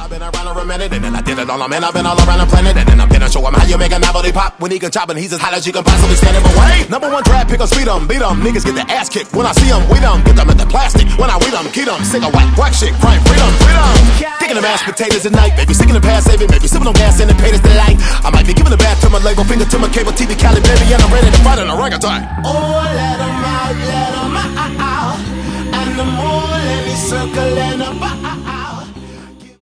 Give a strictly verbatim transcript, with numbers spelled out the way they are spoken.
I've been around for a minute, and then I did it all, man. I've been all around the planet, and then I'm gonna show him how you make a novelty pop. When he can chop and he's as hot as you can possibly stand him away. Number one draft pick, speed em, beat em. Niggas get the ass kicked when I see em, weed em. Get them in the plastic when I read em, keep em. Sick of whack, whack shit, crime, freedom, freedom. Thinking of mashed potatoes at night, maybe sticking the past, saving, maybe sipping on gas and the haters delight. I might be giving a bath to my label, finger to my cable T V, Cali, baby, and I'm ready to fight an orangutan. Oh.